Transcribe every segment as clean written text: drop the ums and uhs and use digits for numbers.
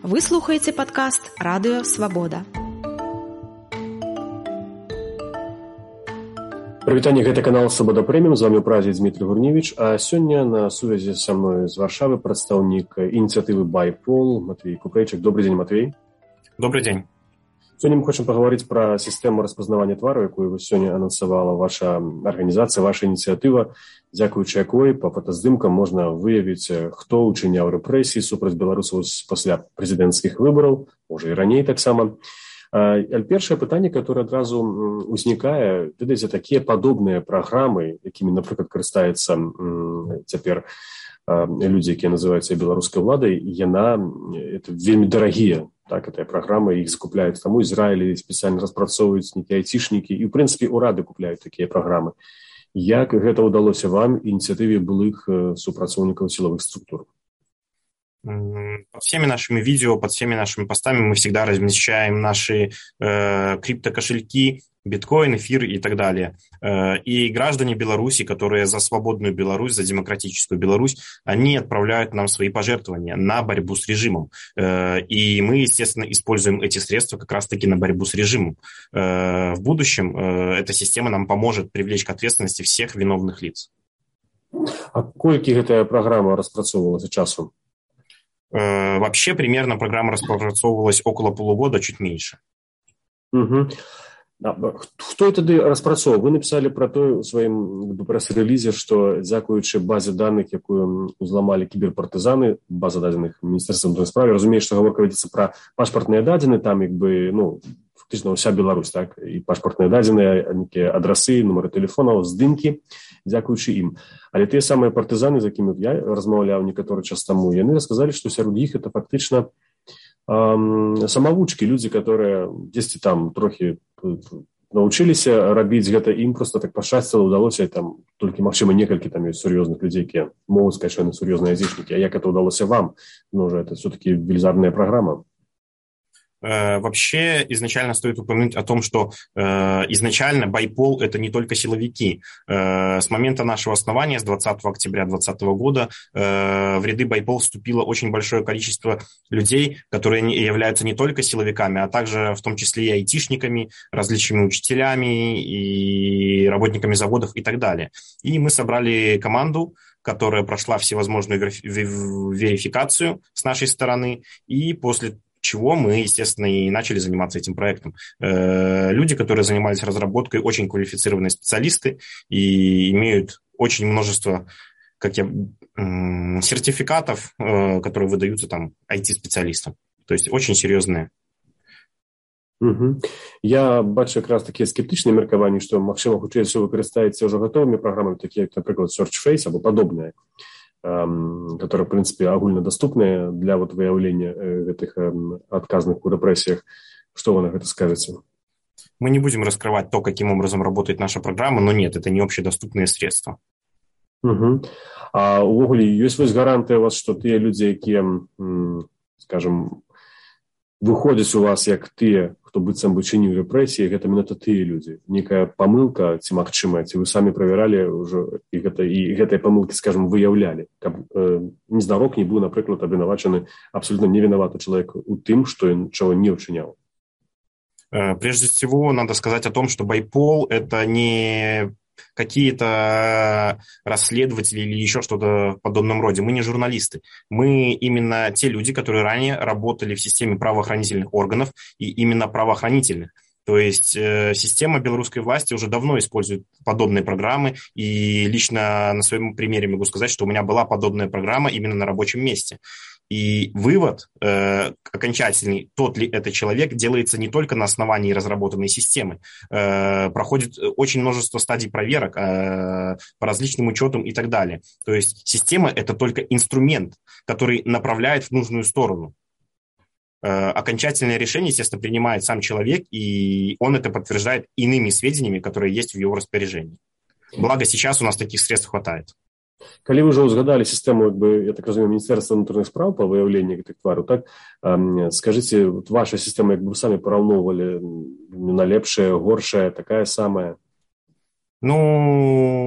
Вы слухаеце падкаст Радыё Свабода. Прывітанне, гэта канал Свабода Прэміум, з вами ў празе Дмітрий Гурневич, а сёння на сувязі са мной з Варшавы прадстаўнік ініцыятывы ByPoll Матвей Купрэйчык. Добрый день, Матвей. Добрый день. Сёння мы хочам паговорыць пра сістэму распазнавання твару, якую вы сёння анансавала ваша арганізацыя, ваша ініцыятыва, дзякуючы якой па фотаздымкам можна выявіць, хто учыняў рэпрэсіі супраць беларусаў пасля прэзідэнцкіх выбараў, можа і раней таксама. Першае пытанне, которое адразу ўзнікае, ведаеце, такія падобныя праграмы, якімі, напрыклад, карыстаюцца цяпер людзі, якія называюцца беларускай уладай, это вельмі дарагія. Так, гэтыя праграмы, іх закупляюць там у Ізраілі, спецыяльна распрацоўваюць нейкія айцішнікі, і, ў прынцыпе, урады купляюць такія праграмы. Як гэта ўдалося вам, ініцыятыве былых супрацоўнікаў сілавых структур? Под всеми нашими видео, под всеми нашими постами мы всегда размещаем наши криптокошельки, биткоин, эфир и так далее. И граждане Беларуси, которые за свободную Беларусь, за демократическую Беларусь, они отправляют нам свои пожертвования на борьбу с режимом. И мы, естественно, используем эти средства как раз-таки на борьбу с режимом. В будущем эта система нам поможет привлечь к ответственности всех виновных лиц. А колькі гэтая праграма распрацоўвалася часу? Вообще, примерно программа распрацоўвалась около полугода, чуть меньше. Угу. Хто тады распрацоўваў? Вы написали про то ў сваім прэс-рэлізе, што дзякуючы базе даных, якую узламалі кіберпартызаны, база дадзеных Міністэрства ўнутраных спраў, разумею, што гаворка вядзецца пра пашпартныя дадзены, там фактычна ўся Беларусь, так, і пашпартныя дадзеныя, нейкія адрасы, нумары тэлефонаў, здымкі, дзякуючы ім. Але тыя самыя партызаны, з якімі я размаўляў некаторы час таму, яны расказалі, што сярод іх это фактычна самавучкі, людзі, которые дзесьці там трохі научыліся рабіць гэта, ім просто так пашчасціла, удалося там толькі, магчыма, некалькі там ёсць сур'ёзных людзей, якія могуць сказаць, што яны сур'ёзныя айцішнікі. А як это удалося вам? Это все-таки велизарная программа. Вообще, изначально стоит упомянуть о том, что изначально ByPoll – это не только силовики. С момента нашего основания, с 20 октября 2020 года, в ряды ByPoll вступило очень большое количество людей, которые являются не только силовиками, а также в том числе и айтишниками, различными учителями и работниками заводов и так далее. И мы собрали команду, которая прошла всевозможную верификацию с нашей стороны, и после чего мы, естественно, и начали заниматься этим проектом. Люди, которые занимались разработкой, очень квалифицированные специалисты и имеют очень множество сертификатов, которые выдаются там IT-специалистам. То есть очень серьезные. Угу. Я бачу якраз такі скептычныя меркаванні, што, магчыма, хутчэй всё вы карыстаецеся ўжо гатовымі праграмамі, такія, напрыклад, SearchFace або падобныя, которые, в принципе, агульнадоступные для выявления этих отказных в репрессиях. Что вы на это скажете? Мы не будем раскрывать то, каким образом работает наша программа, но нет, это не общедоступные средства. Угу. А увогуле, есть гарантия у вас, что те люди, якія, скажем, выходзяць у вас як тыя, хто быццам бы чыніў рэпрэсіі, гэта менавіта тыя людзі. Некая памылка, ці магчыма, ці вы самі правяралі ўжо і гэтыя памылкі, скажем, выяўлялі, каб незнарок не быў, напрыклад, абвінавачаны абсолютно невінаваты чалавек у тым, што ён чаго не ўчыняў. Прежде всего, надо сказать о том, что ByPoll – это не какие-то расследователи или еще что-то в подобном роде. Мы не журналисты. Мы именно те люди, которые ранее работали в системе правоохранительных органов и именно правоохранительных. То есть система белорусской власти уже давно использует подобные программы, и лично на своем примере могу сказать, что у меня была подобная программа именно на рабочем месте. И вывод окончательный, тот ли это человек, делается не только на основании разработанной системы. Проходит очень множество стадий проверок по различным учетам и так далее. То есть система – это только инструмент, который направляет в нужную сторону. Окончательное решение, естественно, принимает сам человек, и он это подтверждает иными сведениями, которые есть в его распоряжении. Благо, сейчас у нас таких средств хватает. Калі вы ўжо ўзгадалі сістэму, я так разумею, Міністэрства ўнутраных спраў па выяўленні гэтых твараў, так, скажыце, ваша сістэма, як бы вы самі параўноўвалі, на лепшая, горшая, такая самая? Ну,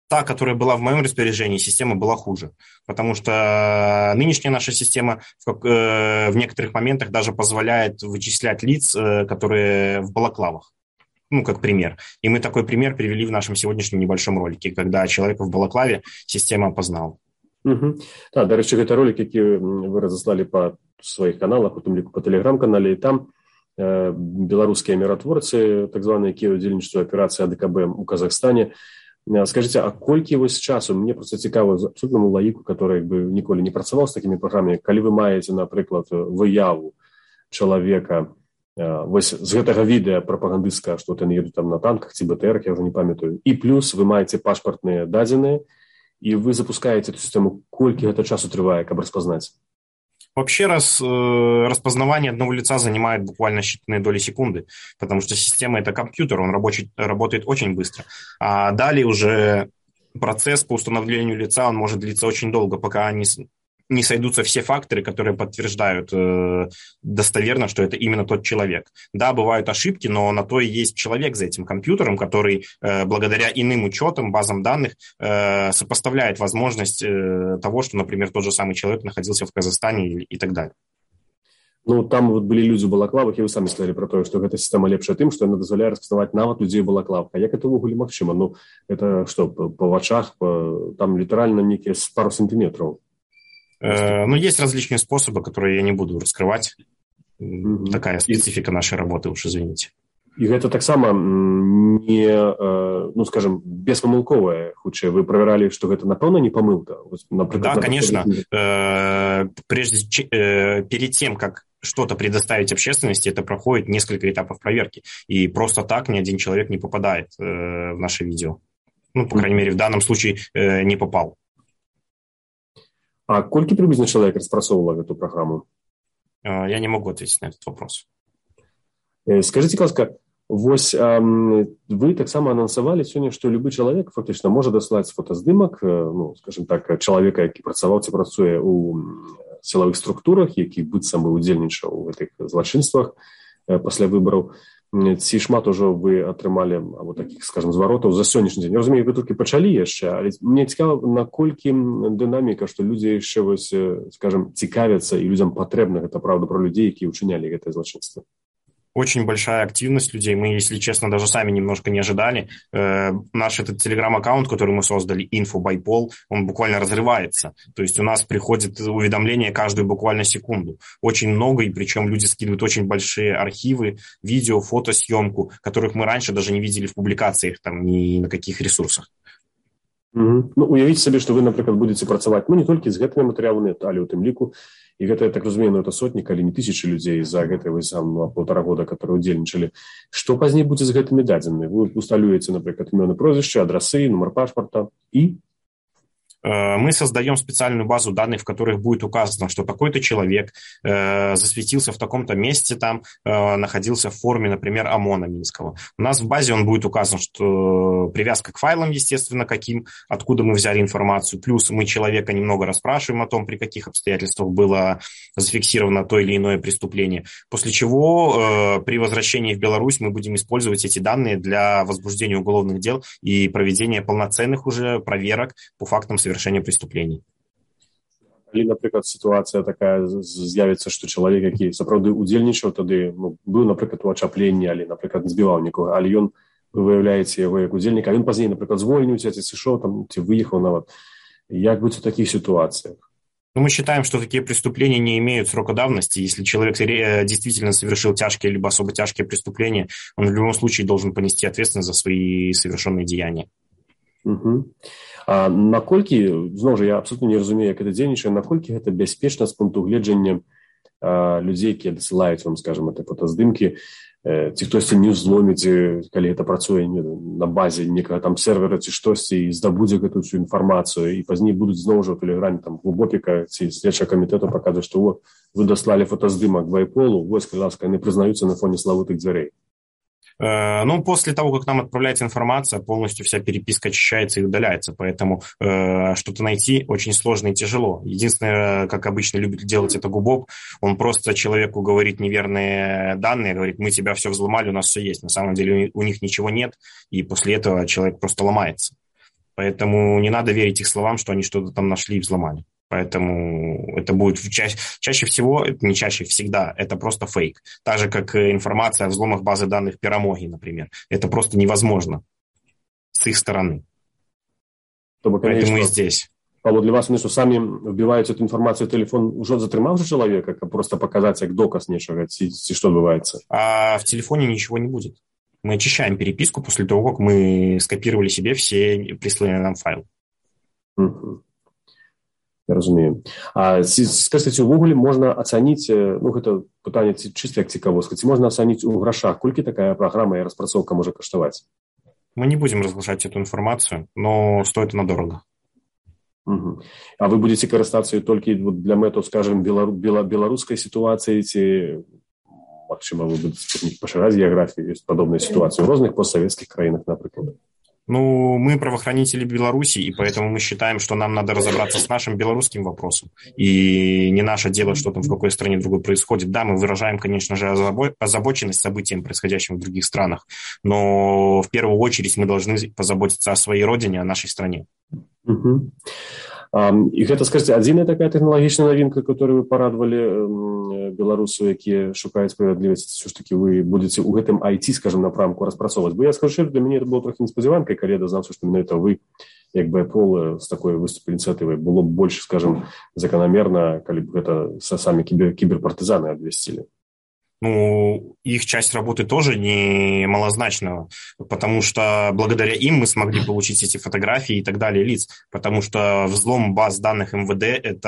та, которая была в моем распоряжении, система была хуже. Потому что нынешняя наша система в некоторых моментах даже позволяет вычислять лиц, которые в балаклавах. Ну, как пример. И мы такой пример привели в нашем сегодняшнем небольшом ролике, когда человека в балаклаве система опознала. Так, до речі, гэта ролик, які вы разослали по своих каналах, у тым ліку по телеграм-канале, і там беларускія міратворцы, так званыя, якія ўдзельнічаюць у аперацыі АДКБ у Казахстане. Скажите, а колькі вось часу, мне просто цікава абсолютному лаіку, который ніколі не працаваў з такімі праграмамі, калі вы маеце, напрыклад, выяву чалавека вось з гэтага відэа прапагандысцкага, што яны едуць там на танках ці БТРах, я ўжо не памятаю, і плюс вы маеце пашпартныя дадзеныя, и вы запускаете эту систему, колькі гэта часу трывае, каб распознать? Вообще распознавание одного лица занимает буквально считанные доли секунды, потому что система – это компьютер, он работает очень быстро. А далее уже процесс по установлению лица, он может длиться очень долго, пока не сойдутся все факторы, которые подтверждают достоверно, что это именно тот человек. Да, бывают ошибки, но на то и есть человек за этим компьютером, который благодаря иным учетам, базам данных сопоставляет возможность того, что, например, тот же самый человек находился в Казахстане и так далее. Ну, там вот былі людзі ў балаклавах, і вы самі сказалі про тое, што гэта сістэма лепшая тым, што яна дазваляе распазнаваць нават людзей у балаклавах. А як это ўвогуле магчыма? Ну, это што, па вачах, там літаральна нейкія пару сантиметраў. Ну, есть различные способы, которые я не буду раскрывать. Такая специфика нашей работы, уж извините. І гэта таксама не, ну, скажем, беспамылковая, хутчэй. Вы правяралі, што гэта, напэўна, не памылка? Да, конечно. Перед тем, как что-то предоставить общественности, это проходит несколько этапов проверки. И просто так ни один человек не попадает в наше видео. Ну, по крайней мере, в данном случае не попал. А колькі приблизно человек распрацоўвала эту программу? Я не могу ответить на этот вопрос. Скажите, ласка, вось вы таксама анансавалі сёння, што любы чалавек фактычна можа даслаць фотаздымак, ну, скажем так, чалавека, які працаваў ці працуе ў сілавых структурах, які быццам бы ўдзельнічаў у гэтых злачынствах пасля выбараў. Ці шмат ужо вы атрымалі або такіх, скажем, зваротаў за сённяшні дзень? Я разумею, вы толькі пачалі яшчэ, але мне цікава, наколькі дынаміка, што людзі яшчэ вось, скажем, цікавяцца і людзям патрэбна гэта праўда пра людзей, якія ўчынялі гэтае злачынства. Очень большая активность людей. Мы, если честно, даже сами немножко не ожидали. Наш этот телеграм-аккаунт, который мы создали, InfoByPol, он буквально разрывается. То есть у нас приходит уведомление каждую буквально секунду. Очень много, и причем люди скидывают очень большие архивы, видео, фотосъемку, которых мы раньше даже не видели в публикациях, там, ни на каких ресурсах. Ну, уявіце сабе, што вы, напрыклад, будзеце працаваць, ну, не толькі з гэтымі матэрыяламі, але ў тым ліку, і гэта, я так разумею, ну, это сотні, калі не тысячы людзей за гэтыя вось полтора года, которые удзельнічалі. Што пазней будзе з гэтымі дадзенымі? Вы усталюеце, напрыклад, імёны, прозвішча, адрасы, нумар пашпарта і... Мы создаем специальную базу данных, в которых будет указано, что такой-то человек засветился в таком-то месте, там находился в форме, например, ОМОНа Минского. У нас в базе он будет указан, что привязка к файлам, естественно, каким, откуда мы взяли информацию. Плюс мы человека немного расспрашиваем о том, при каких обстоятельствах было зафиксировано то или иное преступление. После чего при возвращении в Беларусь мы будем использовать эти данные для возбуждения уголовных дел и проведения полноценных уже проверок по фактам совершения преступлений. Калі, напрыклад, сітуацыя такая з'явіцца, што чалавек, які сапраўды удзельнічаў тады, ну, быў, напрыклад, у ачапленні, але, напрыклад, не збіваў нікога, але ён, вы выяўляеце яго як удзельніка, а ён пазней, напрыклад, звольніўся, ці сышоў там, ці выехаў нават. Як быць у такіх ситуациях? Но мы считаем, что такие преступления не имеют срока давности. Если человек действительно совершил тяжкие либо особо тяжкие преступления, он в любом случае должен понести ответственность за свои совершенные деяния. А наколькі, зноў жа, я абсолютно не разумею, як гэта дзейнічае, наколькі гэта бяспечна з пункту гледжання людзей, якія дасылаюць вам, скажем, это фотаздымкі, ці хтосьці не ўзломіць, калі гэта працуе на базе некага там сервера ці штосьці, і здабудзе гэтую всю інфармацыю, і пазней будуць зноў жа ў тэлеграме там глубокіка ці следчага камітэту паказваць, што вы даслалі фотаздымак байполу, вось, калі ласка, яны прызнаюцца на фоне славутых дзвярэй. Ну, после того, как нам отправляется информация, полностью вся переписка очищается и удаляется, поэтому что-то найти очень сложно и тяжело. Единственное, как обычно любит делать это Губоб, он просто человеку говорит неверные данные, говорит, мы тебя все взломали, у нас все есть. На самом деле у них ничего нет, и после этого человек просто ломается. Поэтому не надо верить их словам, что они что-то там нашли и взломали. Поэтому это будет чаще всего, не чаще, всегда, это просто фейк. Так же, как информация о взломах базы данных Перамоги, например. Это просто невозможно с их стороны. Поэтому и здесь. Для вас вони, що самі вбивають цю інформацію в телефон, уже затримав же чоловіка, просто показати як доказ нічого, що відбувається? А в телефоне ничего не будет. Мы очищаем переписку после того, как мы скопировали себе все присланные нам файлы. Угу. Я розумію. А скажіть, ці увогуле можна оцінити, гэта питання чисто як цікавостка, ці можна оцінити у грошах, колькі такая программа і розпрацовка може коштувати? Мы не будем разглашать эту информацию, но стоит она дорого. Угу. А вы будете користатися тільки для метод, скажем, белорусской ситуации, ці, максимум вы будете поширать географию, есть подобные ситуации в разных постсоветских краинах, например? Мы правоохранители Беларуси, и поэтому мы считаем, что нам надо разобраться с нашим белорусским вопросом. И не наше дело, что там в какой стране другой происходит. Да, мы выражаем, конечно же, озабоченность событиям, происходящим в других странах, но в первую очередь мы должны позаботиться о своей родине, о нашей стране. Угу. І гэта, скажите, адзіная такая тэхналагічная навінка, которую вы парадавалі беларусаў, якія шукаюць справядлівасць, все ж таки вы будете у гэтым IT, скажем, напрамку распрацоўваць. Бо я скажу, для мяне это было трохи неспадзяванкай, калі я дазнаўся, што менавіта вы, як байпол, з такой выступе ініцыятывай, было б больш, скажем, закономерно, калі б гэта самі кіберпартызаны абвясцілі. Их часть работы тоже не малозначна, потому что благодаря им мы смогли получить эти фотографии и так далее лиц, потому что взлом баз данных МВД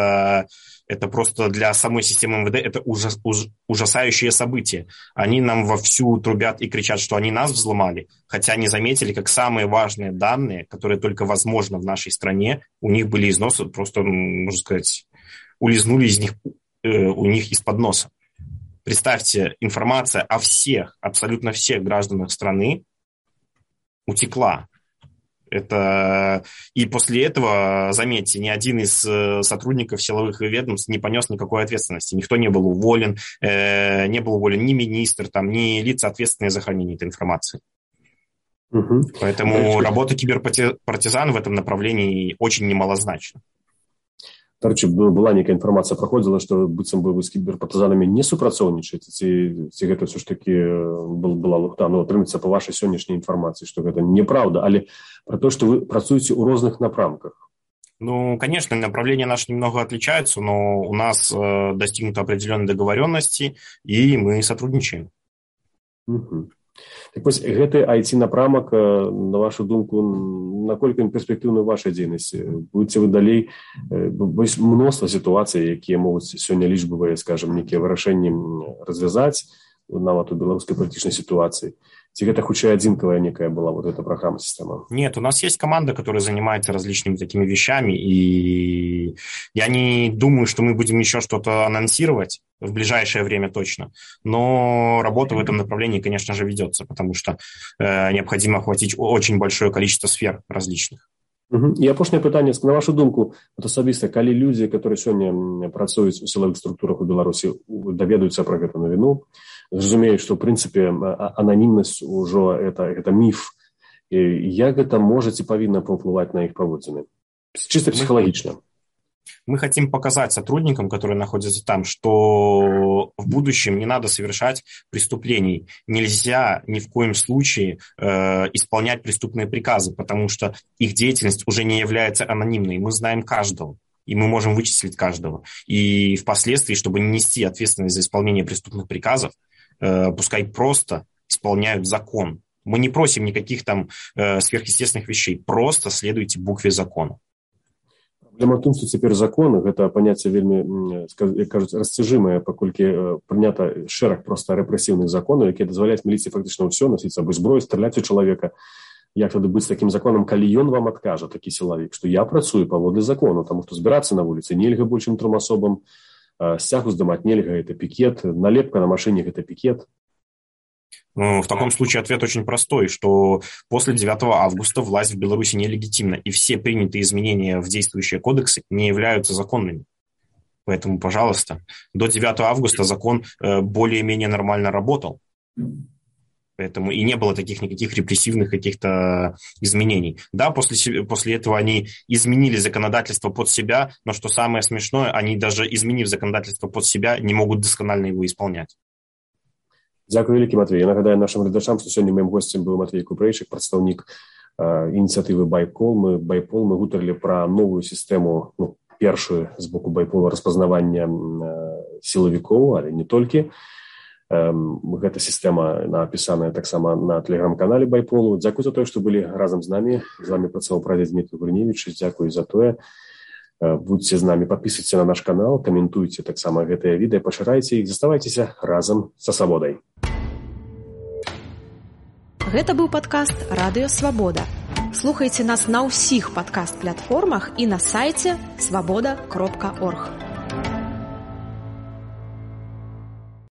это просто для самой системы МВД это ужасающее событие. Они нам вовсю трубят и кричат, что они нас взломали, хотя не заметили, как самые важные данные, которые только возможно в нашей стране, у них были износы, просто, можно сказать, улизнули из них, у них из-под носа. Представьте, информация о всех, абсолютно всех гражданах страны утекла. И после этого, заметьте, ни один из сотрудников силовых ведомств не понес никакой ответственности. Никто не был уволен, не был уволен ни министр, ни лица, ответственные за хранение этой информации. Угу. Поэтому работа киберпартизан в этом направлении очень немалозначна. Короче, была некая информация, проходила, что быццам бы вы с киберпартизанами не супрацоўнічаеце, ці гэта все ж таки была лухта, атрымаецца по вашей сённяшняй информации, что это неправда, але про то, что вы працуеце у розных напрамках. Конечно, направления наши немного отличаются, но у нас достигнуты определенные договоренности, и мы сотрудничаем. Угу. Так вось, гэты IT-напрамак, на вашу думку, наколькі ён перспектыўны ў вашай дзейнасці? Будзеце вы далей, ёсць мноства сітуацый, якія могуць сёння лічбавыя, скажем, некія вырашэнні развязаць, нават у беларускай палітычнай сітуацыі. Ці гэта хутчэй адзінкавая некая была вот эта программа-система? Нет, у нас есть команда, которая занимается различными такими вещами, и я не думаю, что мы будем еще что-то анонсировать в ближайшее время точно, но работа в этом направлении, конечно же, ведется, потому что необходимо охватить очень большое количество сфер различных. І апошняе пытанне, на вашу думку, асабіста, калі людзі, которые сёння працуюць у сілавых структурах у Беларусі, даведаюцца пра гэту навіну, разумеюць, што, в прынцыпе, ананімнасць ужо это міф, як гэта можа ці павінна паўплываць на іх паводзіны? Чисто психологично. Мы хотим показать сотрудникам, которые находятся там, что в будущем не надо совершать преступлений. Нельзя ни в коем случае исполнять преступные приказы, потому что их деятельность уже не является анонимной. Мы знаем каждого, и мы можем вычислить каждого. И впоследствии, чтобы не нести ответственность за исполнение преступных приказов, пускай просто исполняют закон. Мы не просим никаких там сверхъестественных вещей, просто следуйте букве закона. Праблема ў тым, што цяпер закон, гэта паняцце вельмі, як кажуць, расцяжымае, паколькі прынята шэраг проста рэпрэсіўных законаў, якія дазваляюць міліцыі фактычна ўсё, насіць сабой зброю, страляць у чалавека. Як тады быць такім законам, калі ён вам адкажа, такі сілавік, што я працую паводле закону, таму што збірацца на вуліцы нельга большым 3 асобам, сцягу здымаць нельга, гэта пікет, налепка на машыне гэта пікет. В таком случае ответ очень простой, что после 9 августа власть в Беларуси нелегитимна, и все принятые изменения в действующие кодексы не являются законными. Поэтому, пожалуйста, до 9 августа закон более-менее нормально работал. Поэтому и не было таких никаких репрессивных каких-то изменений. Да, после этого они изменили законодательство под себя, но что самое смешное, они даже изменив законодательство под себя, не могут досконально его исполнять. Дякую вялікі, Матвей. Я нагадаю нашим глядачам, што сёння маім госцем быў Матвей Купрэйчык, прадстаўнік ініцыятывы байпол. Мы гутарылі пра новую сістэму, першую з боку байпола распазнавання сілавікоў, але не толькі. Гэта сістэма напісаная таксама на тэлеграм-канале байполу. Дзякуй за тое, што былі разам з намі. З вами працаваў прадзед Дмітрий Гурневіч. Дзякуй за тое. Будьце з намі, падпісвайце на наш канал, каментуйце таксама гэтыя відэа, пашырайце іх, заставайцеся разам са свабодай. Гэта быў падкаст «Радыё Свабода». Слухайце нас на ўсіх падкаст-платформах і на сайце свабода.орг.